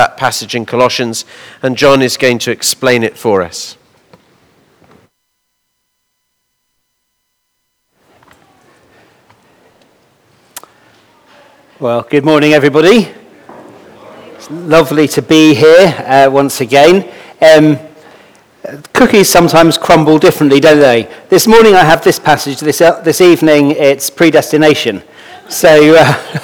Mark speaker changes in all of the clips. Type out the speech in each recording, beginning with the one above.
Speaker 1: that passage in Colossians, and John is going to explain it for us.
Speaker 2: Well, good morning, everybody. It's lovely to be here once again. Cookies sometimes crumble differently, don't they? This morning I have this passage, this evening it's predestination. So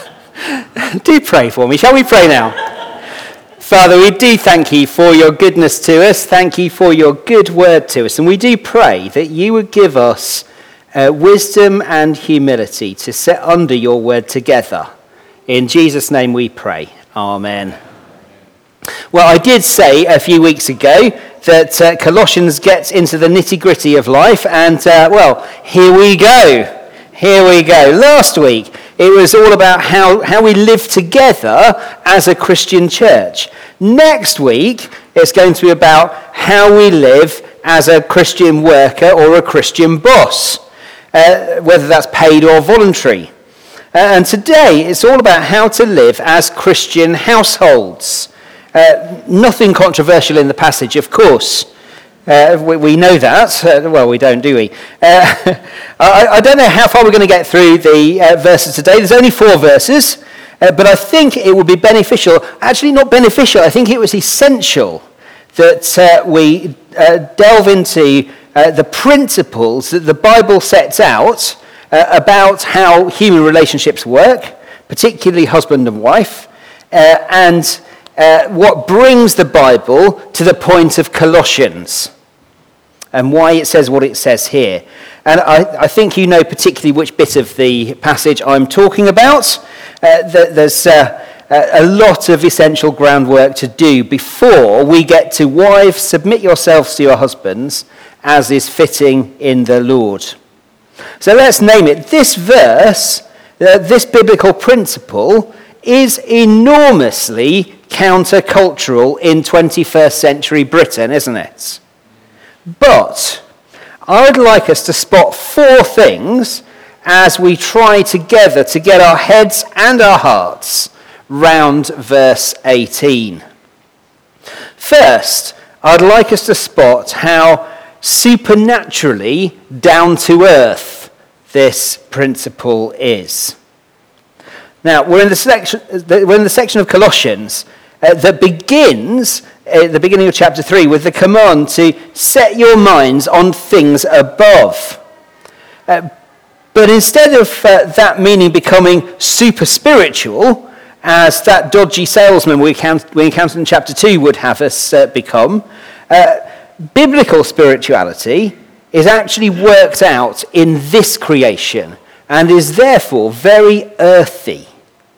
Speaker 2: do pray for me. Shall we pray now? Father, we do thank you for your goodness to us. Thank you for your good word to us. And we do pray that you would give us wisdom and humility to sit under your word together. In Jesus' name we pray. Amen. Well, I did say a few weeks ago that Colossians gets into the nitty-gritty of life, and, here we go. Here we go. Last week, it was all about how we live together as a Christian church. Next week, it's going to be about how we live as a Christian worker or a Christian boss, whether that's paid or voluntary. And today, it's all about how to live as Christian households. Nothing controversial in the passage, of course. We know that. Well, we don't, do we? I don't know how far we're going to get through the verses today. There's only 4 verses, but I think it would be beneficial. Actually, not beneficial. I think it was essential that we delve into the principles that the Bible sets out about how human relationships work, particularly husband and wife, and what brings the Bible to the point of Colossians and why it says what it says here. And I think you know particularly which bit of the passage I'm talking about. There's a lot of essential groundwork to do before we get to wives, submit yourselves to your husbands as is fitting in the Lord. So let's name it. This verse, this biblical principle, is enormously countercultural in 21st century Britain, isn't it? But I'd like us to spot 4 things as we try together to get our heads and our hearts round verse 18. First, I'd like us to spot how supernaturally down to earth this principle is. Now, we're in the section of Colossians that begins at the beginning of chapter 3 with the command to set your minds on things above. But instead of that meaning becoming super spiritual, as that dodgy salesman we encountered in chapter 2 would have us become, biblical spirituality is actually worked out in this creation and is therefore very earthy.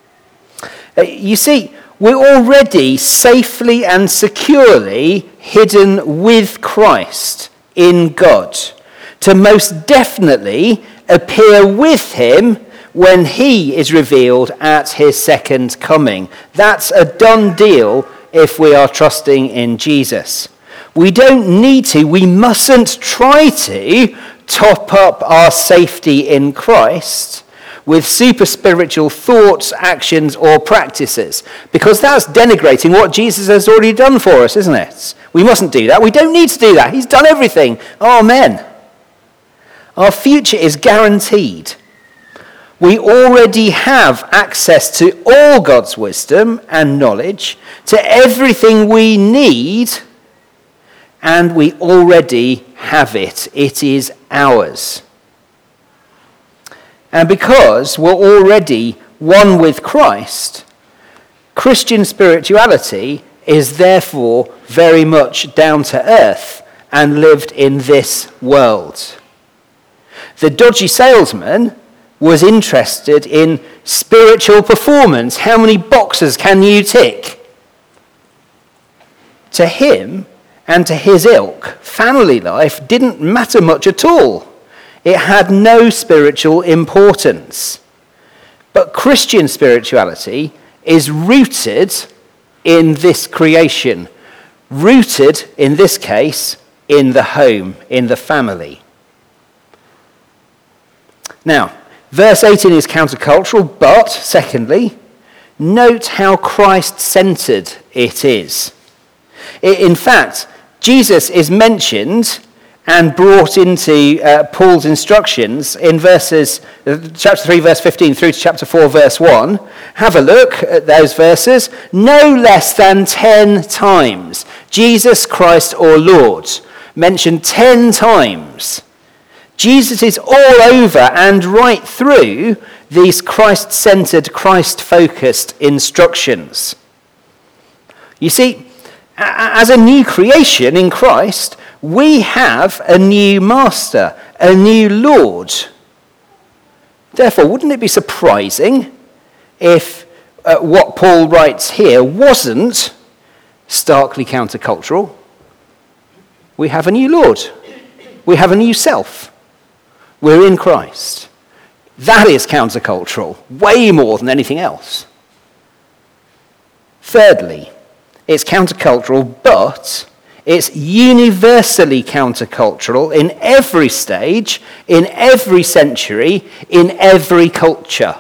Speaker 2: You see, we're already safely and securely hidden with Christ in God, to most definitely appear with him when he is revealed at his second coming. That's a done deal if we are trusting in Jesus. We don't need to, we mustn't try to top up our safety in Christ with super spiritual thoughts, actions, or practices, because that's denigrating what Jesus has already done for us, isn't it? We mustn't do that. We don't need to do that. He's done everything. Amen. Our future is guaranteed. We already have access to all God's wisdom and knowledge, to everything we need, and we already have it. It is ours. And because we're already one with Christ, Christian spirituality is therefore very much down to earth and lived in this world. The dodgy salesman was interested in spiritual performance. How many boxes can you tick? To him and to his ilk, family life didn't matter much at all. It had no spiritual importance. But Christian spirituality is rooted in this creation, rooted, in this case, in the home, in the family. Now, verse 18 is countercultural, but, secondly, note how Christ-centered it is. In fact, Jesus is mentioned and brought into Paul's instructions in chapter 3, verse 15 through to chapter 4, verse 1. Have a look at those verses. No less than 10 times. Jesus Christ or Lord, mentioned 10 times. Jesus is all over and right through these Christ-centered, Christ-focused instructions. You see, as a new creation in Christ, we have a new master, a new Lord. Therefore, wouldn't it be surprising if what Paul writes here wasn't starkly countercultural? We have a new Lord. We have a new self. We're in Christ. That is countercultural, way more than anything else. Thirdly, it's countercultural, but it's universally countercultural in every stage, in every century, in every culture.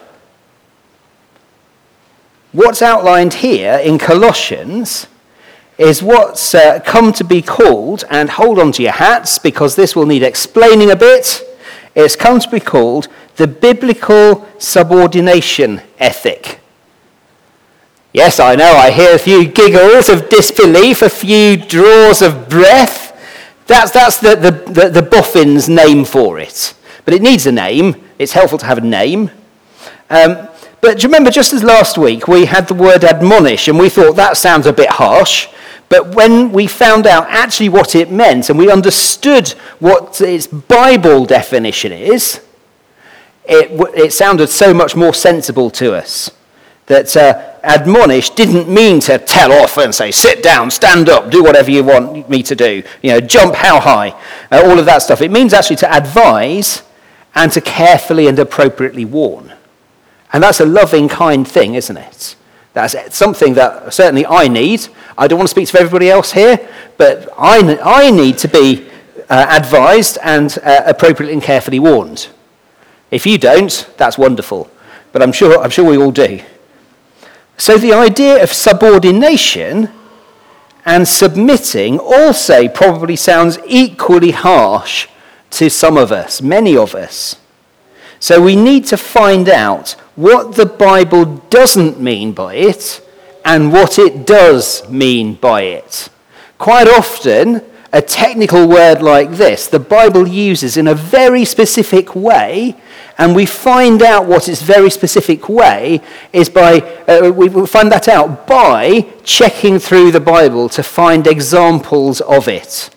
Speaker 2: What's outlined here in Colossians is what's come to be called, and hold on to your hats because this will need explaining a bit, it's come to be called the biblical subordination ethic. Yes, I know, I hear a few giggles of disbelief, a few draws of breath. That's the boffin's name for it. But it needs a name. It's helpful to have a name. But do you remember, just as last week, we had the word admonish, and we thought that sounds a bit harsh. But when we found out actually what it meant, and we understood what its Bible definition is, it sounded so much more sensible to us. That admonish didn't mean to tell off and say, sit down, stand up, do whatever you want me to do, jump how high, all of that stuff. It means actually to advise and to carefully and appropriately warn. And that's a loving, kind thing, isn't it? That's something that certainly I need. I don't want to speak to everybody else here, but I need to be advised and appropriately and carefully warned. If you don't, that's wonderful. But I'm sure we all do. So the idea of subordination and submitting also probably sounds equally harsh to some of us, many of us. So we need to find out what the Bible doesn't mean by it and what it does mean by it. Quite often, a technical word like this, the Bible uses in a very specific way, and we find out what its very specific way is by, we find that out by checking through the Bible to find examples of it.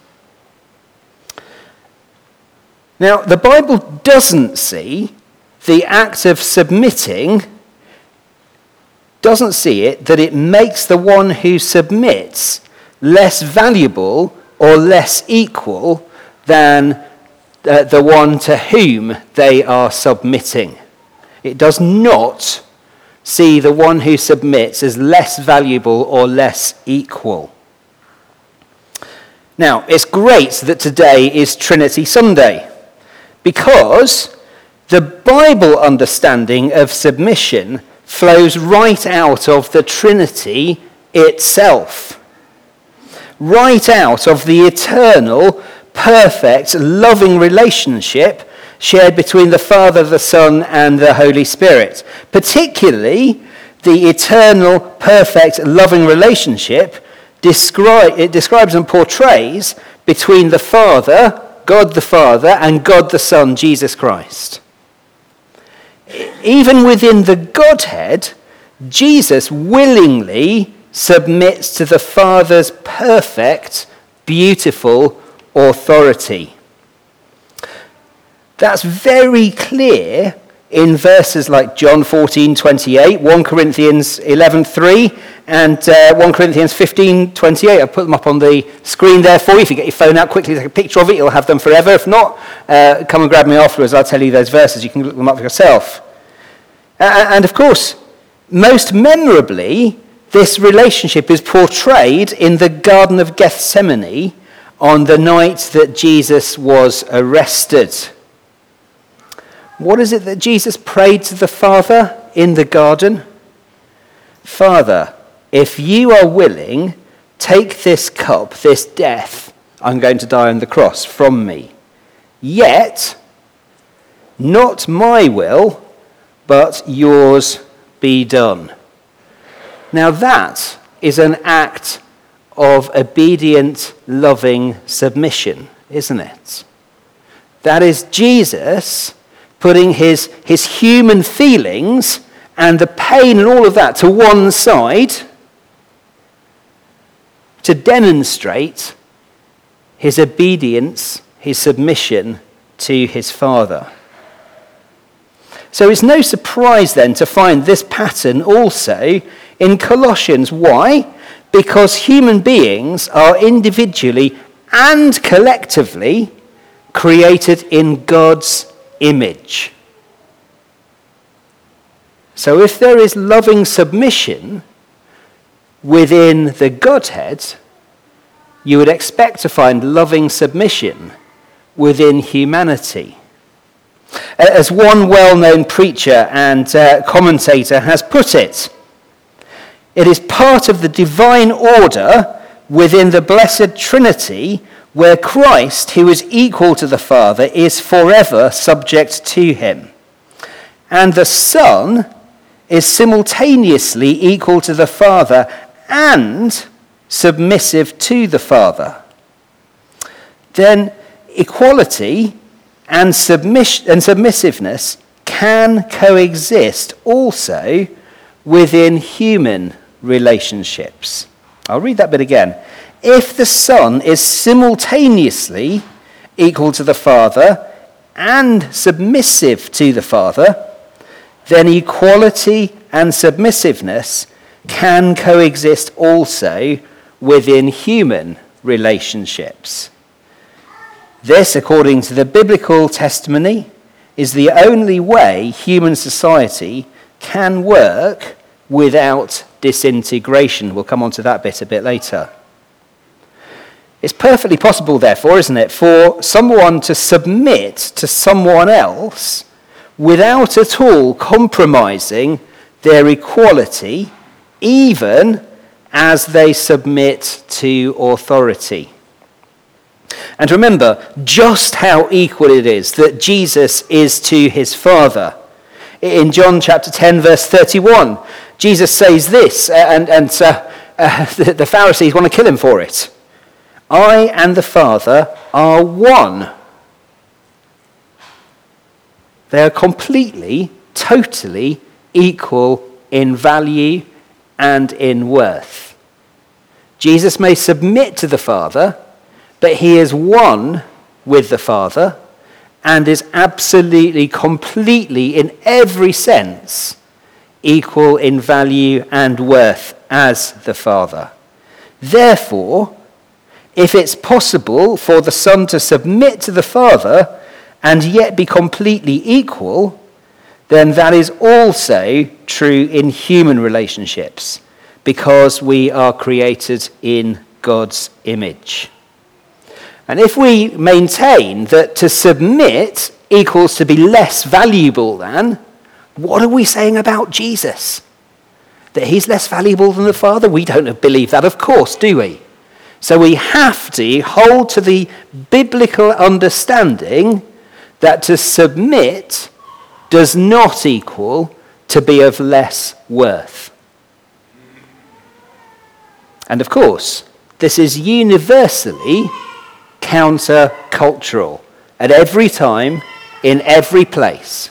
Speaker 2: Now, the Bible doesn't see the act of submitting, doesn't see it that it makes the one who submits less valuable or less equal than the one to whom they are submitting. It does not see the one who submits as less valuable or less equal. Now, it's great that today is Trinity Sunday because the Bible understanding of submission flows right out of the Trinity itself. Right out of the eternal, perfect, loving relationship shared between the Father, the Son, and the Holy Spirit. Particularly, the eternal, perfect, loving relationship it describes and portrays between the Father, God the Father, and God the Son, Jesus Christ. Even within the Godhead, Jesus willingly submits to the Father's perfect, beautiful authority. That's very clear in verses like John 14:28, 1 Corinthians 11:3, and 1 Corinthians 15:28. I'll put them up on the screen there for you. If you get your phone out quickly, take a picture of it, you'll have them forever. If not, come and grab me afterwards. I'll tell you those verses. You can look them up for yourself. And of course, most memorably, this relationship is portrayed in the Garden of Gethsemane on the night that Jesus was arrested. What is it that Jesus prayed to the Father in the garden? Father, if you are willing, take this cup, this death, I'm going to die on the cross, from me. Yet, not my will, but yours be done. Now that is an act of obedient, loving submission, isn't it? That is Jesus putting his human feelings and the pain and all of that to one side to demonstrate his obedience, his submission to his Father. So it's no surprise then to find this pattern also in Colossians. Why? Because human beings are individually and collectively created in God's image. So if there is loving submission within the Godhead, you would expect to find loving submission within humanity. As one well-known preacher and commentator has put it, it is part of the divine order within the Blessed Trinity where Christ, who is equal to the Father, is forever subject to him. And the Son is simultaneously equal to the Father and submissive to the Father. Then equality and submissiveness can coexist also within human relationships. I'll read that bit again. If the Son is simultaneously equal to the Father and submissive to the Father, then equality and submissiveness can coexist also within human relationships. This, according to the biblical testimony, is the only way human society can work without disintegration. We'll come on to that bit a bit later. It's perfectly possible, therefore, isn't it, for someone to submit to someone else without at all compromising their equality, even as they submit to authority. And remember just how equal it is that Jesus is to his Father. In John chapter 10, verse 31, Jesus says this, and the Pharisees want to kill him for it. I and the Father are one. They are completely, totally equal in value and in worth. Jesus may submit to the Father, but he is one with the Father and is absolutely, completely, in every sense, equal in value and worth as the Father. Therefore, if it's possible for the Son to submit to the Father and yet be completely equal, then that is also true in human relationships, because we are created in God's image. And if we maintain that to submit equals to be less valuable than, what are we saying about Jesus? That he's less valuable than the Father? We don't believe that, of course, do we? So we have to hold to the biblical understanding that to submit does not equal to be of less worth. And of course, this is universally counter-cultural at every time, in every place.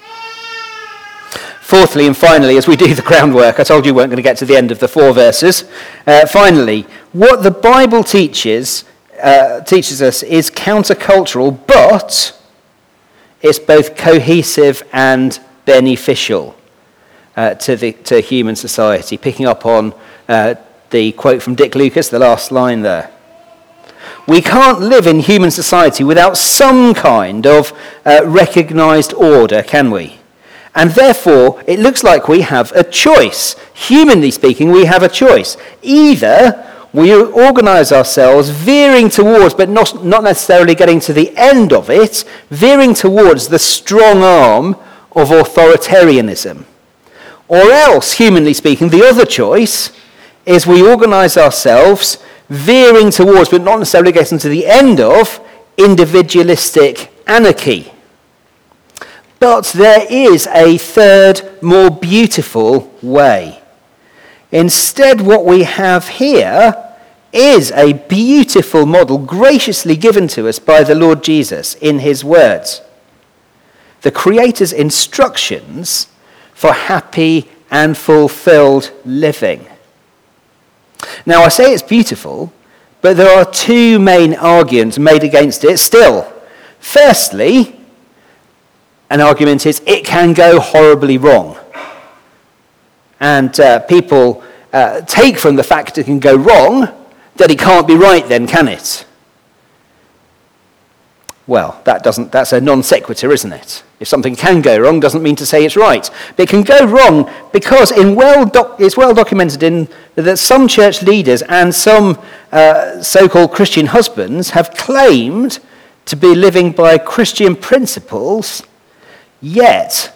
Speaker 2: Fourthly and finally, as we do the groundwork, I told you we weren't going to get to the end of the 4 verses. Finally, what the Bible teaches us is counter-cultural, but it's both cohesive and beneficial to human society. Picking up on the quote from Dick Lucas, the last line there. We can't live in human society without some kind of recognized order, can we? And therefore, it looks like we have a choice. Humanly speaking, we have a choice. Either we organize ourselves veering towards, but not necessarily getting to the end of it, veering towards the strong arm of authoritarianism. Or else, humanly speaking, the other choice is we organise ourselves veering towards, but not necessarily getting to the end of, individualistic anarchy. But there is a third, more beautiful way. Instead, what we have here is a beautiful model graciously given to us by the Lord Jesus in his words. The Creator's instructions for happy and fulfilled living. Now, I say it's beautiful, but there are two main arguments made against it still. Firstly, an argument is it can go horribly wrong. And people take from the fact it can go wrong that it can't be right then, can it? Well, that's a non sequitur, isn't it? If something can go wrong, doesn't mean to say it's right. But it can go wrong because it's well documented that some church leaders and some so-called Christian husbands have claimed to be living by Christian principles, yet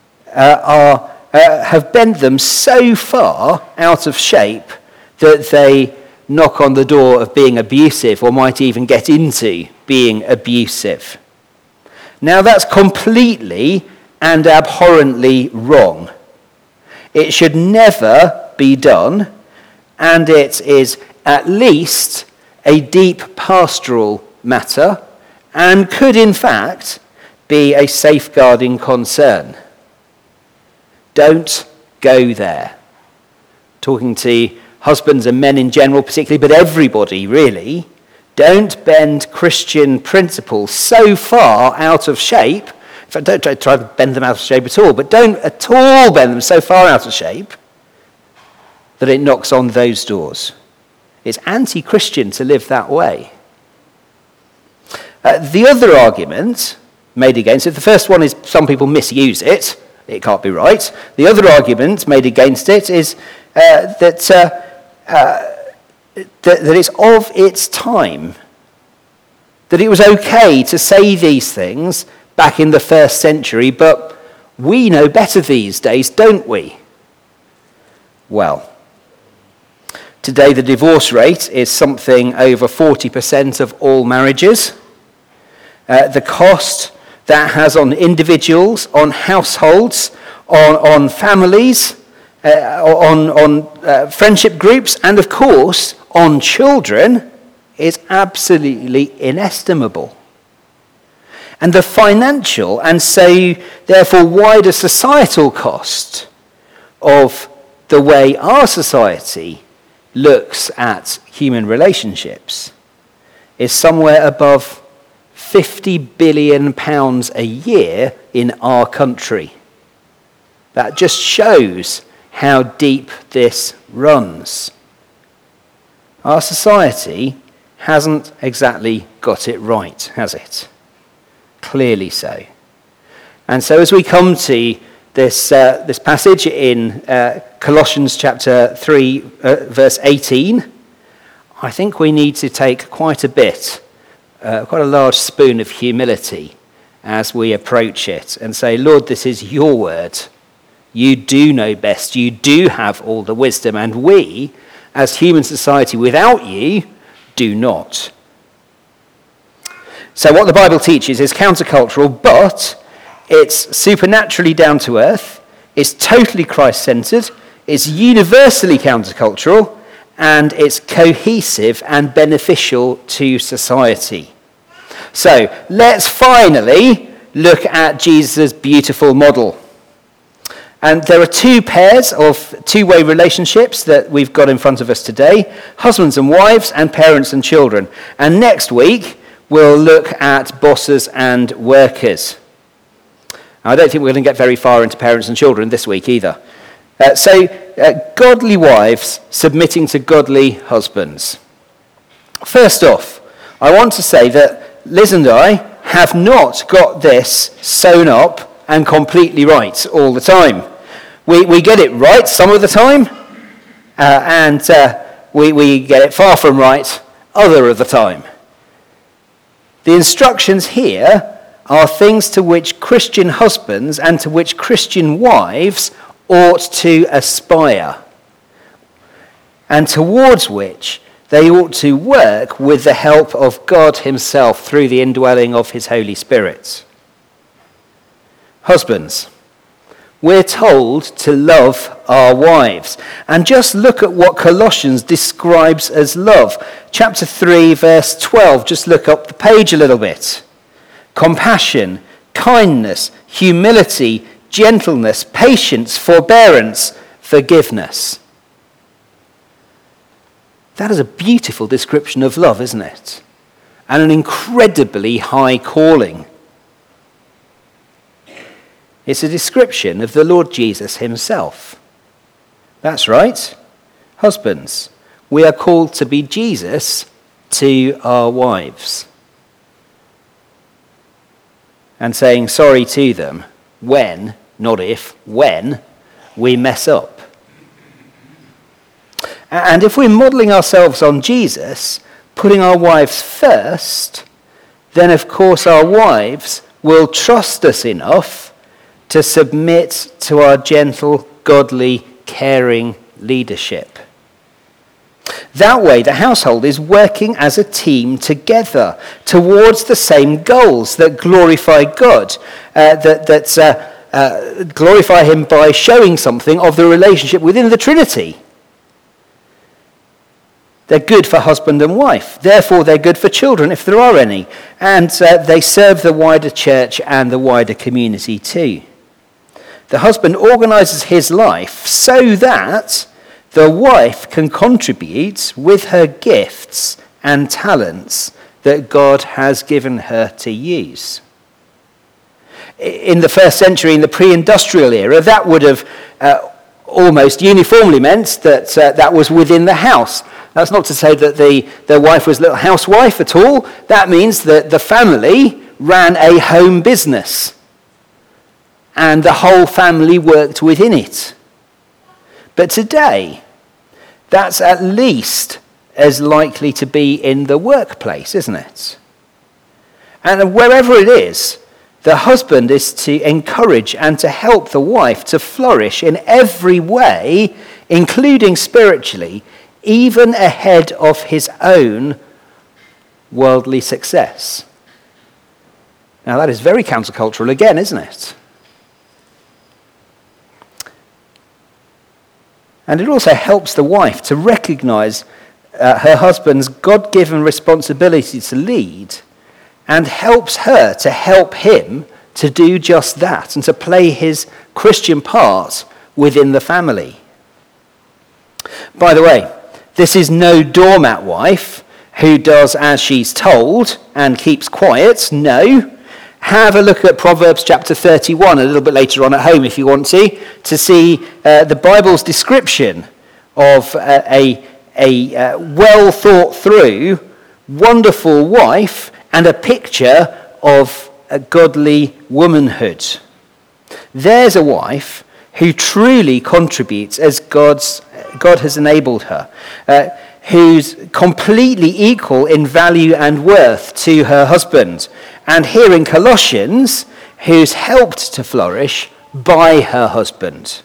Speaker 2: have bent them so far out of shape that they knock on the door of being abusive or might even get into being abusive. Now that's completely and abhorrently wrong. It should never be done, and it is at least a deep pastoral matter and could in fact be a safeguarding concern. Don't go there. Talking to husbands and men in general particularly, but everybody really, don't bend Christian principles so far out of shape. In fact, don't try to bend them out of shape at all, but don't at all bend them so far out of shape that it knocks on those doors. It's anti-Christian to live that way. The other argument made against it, the first one is some people misuse it. It can't be right. The other argument made against it is that it's of its time, that it was okay to say these things back in the first century, but we know better these days, don't we? Well, today the divorce rate is something over 40% of all marriages. The cost that has on individuals, on households, on families, on friendship groups, and of course on children is absolutely inestimable. And the financial and so therefore wider societal cost of the way our society looks at human relationships is somewhere above £50 billion a year in our country. That just shows how deep this runs. Our society hasn't exactly got it right, has it? Clearly so. And so as we come to this passage in Colossians chapter 3, verse 18, I think we need to take quite a large spoon of humility as we approach it and say, Lord, this is your word. You do know best. You do have all the wisdom. And we, as human society without you, do not. So what the Bible teaches is countercultural, but it's supernaturally down to earth. It's totally Christ-centered. It's universally countercultural. And it's cohesive and beneficial to society. So let's finally look at Jesus' beautiful model. And there are two pairs of two-way relationships that we've got in front of us today, husbands and wives and parents and children. And next week, we'll look at bosses and workers. I don't think we're going to get very far into parents and children this week either. Godly wives submitting to godly husbands. First off, I want to say that Liz and I have not got this sewn up and completely right all the time. We get it right some of the time, and we get it far from right other of the time. The instructions here are things to which Christian husbands and to which Christian wives ought to aspire. and towards which they ought to work with the help of God himself through the indwelling of his Holy Spirit. Husbands, we're told to love our wives. And just look at what Colossians describes as love. Chapter 3, verse 12. Just look up the page a little bit. Compassion, kindness, humility, gentleness, patience, forbearance, forgiveness. That is a beautiful description of love, isn't it? And an incredibly high calling. It's a description of the Lord Jesus himself. That's right. Husbands, we are called to be Jesus to our wives. And saying sorry to them when, not if, when we mess up. And if we're modelling ourselves on Jesus, putting our wives first, then of course our wives will trust us enough to submit to our gentle, godly, caring leadership. That way, the household is working as a team together towards the same goals that glorify God, glorify him by showing something of the relationship within the Trinity. They're good for husband and wife. Therefore, they're good for children, if there are any. And they serve the wider church and the wider community too. The husband organizes his life so that the wife can contribute with her gifts and talents that God has given her to use. In the first century, in the pre-industrial era, that would have almost uniformly meant that that was within the house. That's not to say that the wife was a little housewife at all. That means that the family ran a home business. And the whole family worked within it. But today, that's at least as likely to be in the workplace, isn't it? And wherever it is, the husband is to encourage and to help the wife to flourish in every way, including spiritually, even ahead of his own worldly success. Now that is very countercultural again, isn't it? And it also helps the wife to recognize her husband's God-given responsibility to lead, and helps her to help him to do just that and to play his Christian part within the family. By the way, this is no doormat wife who does as she's told and keeps quiet. No. Have a look at Proverbs chapter 31 a little bit later on at home if you want to see the Bible's description of a well thought through, wonderful wife and a picture of a godly womanhood. There's a wife who truly contributes as God has enabled her, who's completely equal in value and worth to her husband. And here in Colossians, who's helped to flourish by her husband.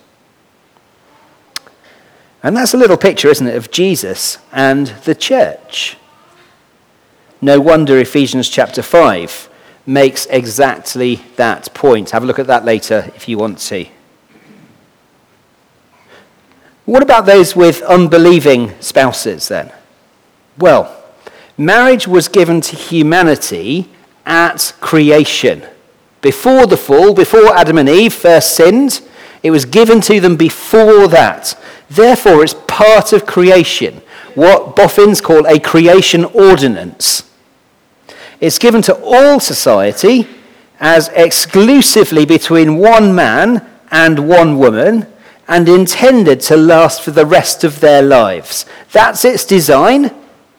Speaker 2: And that's a little picture, isn't it, of Jesus and the church. No wonder Ephesians chapter 5 makes exactly that point. Have a look at that later if you want to. What about those with unbelieving spouses then? Well, marriage was given to humanity at creation. Before the fall, before Adam and Eve first sinned, it was given to them before that. Therefore, it's part of creation, what boffins call a creation ordinance. It's given to all society as exclusively between one man and one woman, and intended to last for the rest of their lives. That's its design.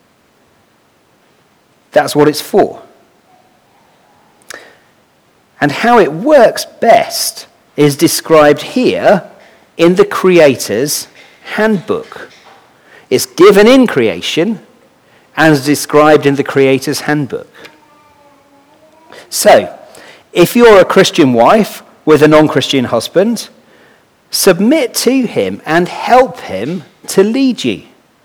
Speaker 2: That's what it's for. And how it works best is described here in the Creator's handbook. It's given in creation and is described in the Creator's handbook. So, if you're a Christian wife with a non-Christian husband, submit to him and help him to lead you.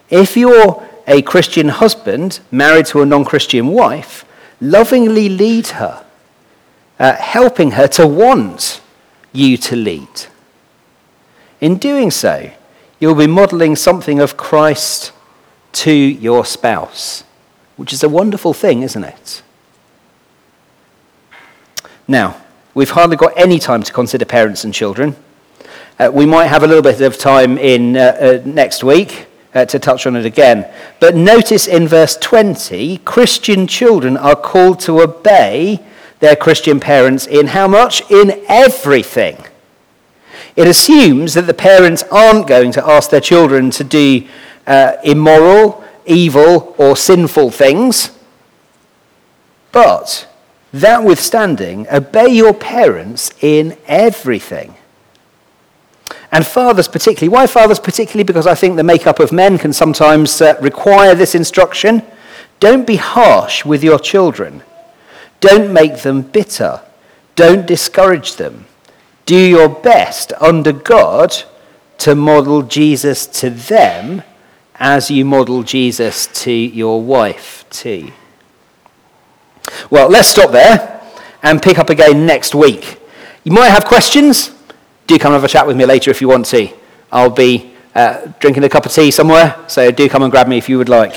Speaker 2: If you're a Christian husband married to a non-Christian wife, lovingly lead her, helping her to want you to lead. In doing so, you'll be modeling something of Christ to your spouse, which is a wonderful thing, isn't it? Now, we've hardly got any time to consider parents and children. We might have a little bit of time in next week to touch on it again. But notice in verse 20, Christian children are called to obey their Christian parents in how much? In everything. It assumes that the parents aren't going to ask their children to do immoral, evil, or sinful things. But, that withstanding, obey your parents in everything. And fathers particularly. Why fathers particularly? Because I think the makeup of men can sometimes require this instruction. Don't be harsh with your children. Don't make them bitter. Don't discourage them. Do your best under God to model Jesus to them as you model Jesus to your wife too. Well, let's stop there and pick up again next week. You might have questions. Do come and have a chat with me later if you want to. I'll be drinking a cup of tea somewhere, so do come and grab me if you would like.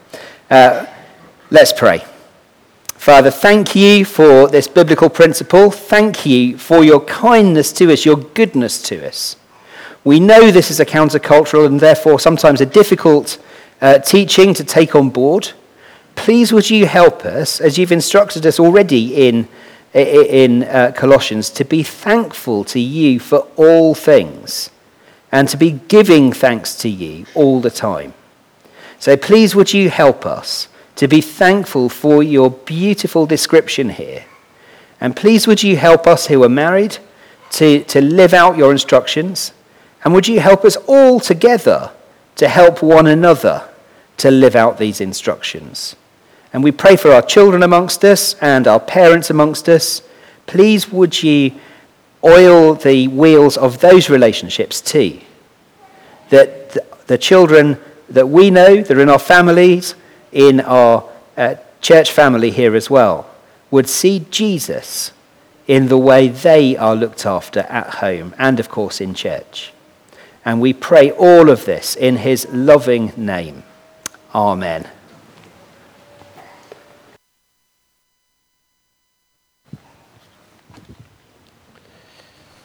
Speaker 2: Let's pray. Father, thank you for this biblical principle. Thank you for your kindness to us, your goodness to us. We know this is a countercultural and therefore sometimes a difficult teaching to take on board. Please would you help us, as you've instructed us already in Colossians, to be thankful to you for all things and to be giving thanks to you all the time. So please would you help us to be thankful for your beautiful description here. And please would you help us who are married to live out your instructions. And would you help us all together to help one another to live out these instructions. And we pray for our children amongst us and our parents amongst us. Please would you oil the wheels of those relationships too. That the children that we know, that are in our families, in our church family here as well, would see Jesus in the way they are looked after at home and, of course, in church. And we pray all of this in his loving name. Amen.